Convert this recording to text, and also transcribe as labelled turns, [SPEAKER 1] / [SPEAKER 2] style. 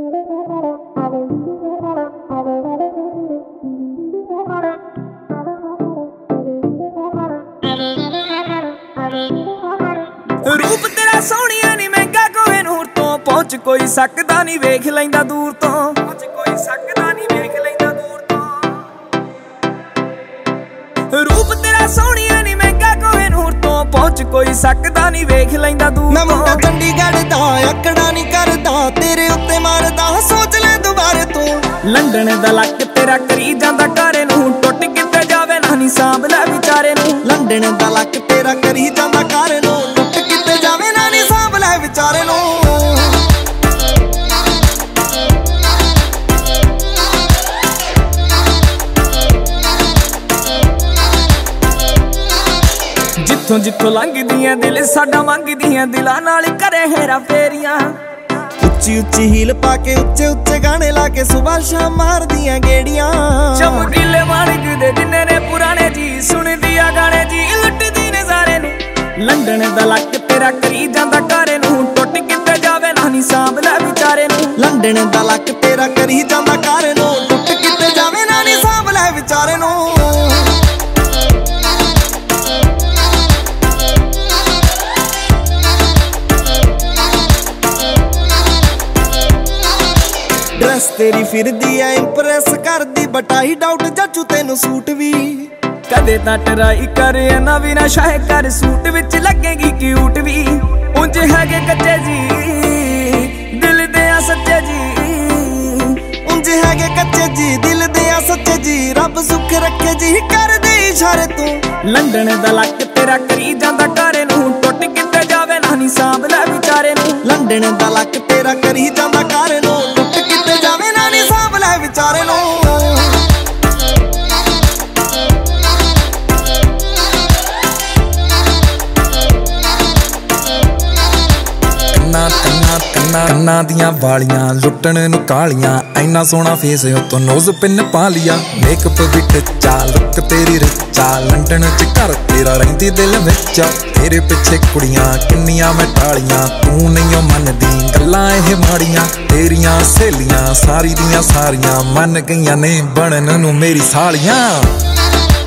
[SPEAKER 1] रूप तेरा सोहणिया नी महंगा कोई नूर तो पहुंच कोई सकदा नी वेख लैंदा दूर तो रूप तेरा सोहणिया नी महंगा कोई नूर तो पहुंच कोई सकदा नी वेख लैंदा दूर
[SPEAKER 2] मैं मुंडा चंडीगढ़ दा अकड़ा नी करदा तेरे उत्ते मारदा सोच ले दोबारे तू
[SPEAKER 1] लंडन दा लक तेरा करी जांदा घरे नूं टुट किते जावे ना नी सांभ लै विचारे नूं
[SPEAKER 2] लंडन दा लक तेरा करी जांदा घरे नूं टुट किते जावे ना नी सांभ लै विचारे नूं
[SPEAKER 1] जिथों जिथों लंघदियां दिल साडा मंगदियां दिलां नाल करे हेरा फेरियां
[SPEAKER 2] उच्ची उच्ची हील पाके उच्चे उच्चे गाने लाके सुबह शाम मार दियां गेड़ियां
[SPEAKER 1] चमकीले मालिक दे जिन्ने ने पुराने जी सुन दिया गाने जी लुटदी ने सारे ने लंडन दा लक तेरा करी जांदा घरे नूं टुट किते जावे ना नी सांभ लै विचारे नूं
[SPEAKER 2] लंडन दा लक तेरा करी जांदा घरे नूं टुट किते जावे ना नी सांभ लै विचारे नूं ड्रेस तेरी फिरदी है इंप्रेस करदी बटाई डाउट जचू तेनू सूट भी
[SPEAKER 1] कदे तां ट्राई कर ना भी ना शाय कर सूट विच लगेगी क्यूट भी उंज हैगे कच्चे जी दिल दे आ सच्चे जी
[SPEAKER 2] उंज हैगे कच्चे जी दिल दे आ सच्चे जी रब सुख रखे जी कर दे इशारे तू
[SPEAKER 1] लंडन दा लक तेरा करी जांदा घरे नूं टुट किते जावे ना नी सांभ लै विचारे नूं
[SPEAKER 2] लंडन दा लक तेरा करी जांदा घरे नूं टुट किते जावे ना नी सांभ लै विचारे नूं
[SPEAKER 3] ਕੰਨਾਂ ਦੀਆਂ ਵਾਲੀਆਂ ਲੁੱਟਣ ਨੂੰ ਕਾਲੀਆਂ ਐਨਾ ਸੋਹਣਾ ਫੇਸ ਉਤੋਂ ਨੋਜ਼ ਪਿੰਨ ਪਾ ਲਿਆ ਮੇਕਅਪ ਵੀ ਟੱਚਾ ਲੁੱਕ ਤੇਰੀ ਰਿਚਾ ਲੰਡਨ ਚ ਘਰ ਤੇਰਾ ਰਹਿੰਦੀ ਦਿਲ ਵਿੱਚ ਤੇਰੇ ਪਿੱਛੇ ਕੁੜੀਆਂ ਕਿੰਨੀਆਂ ਮੈਂ ਟਾਲੀਆਂ ਤੂੰ ਨਹੀਂ ਓ ਮੰਨਦੀ ਗੱਲਾਂ ਇਹ ਮਾੜੀਆਂ ਤੇਰੀਆਂ ਸਹੇਲੀਆਂ ਸਾਰੀ ਦੀਆਂ ਸਾਰੀਆਂ ਮੰਨ ਗਈਆਂ ਨੇ ਬਣਨ ਨੂੰ ਮੇਰੀ ਸਾਲੀਆਂ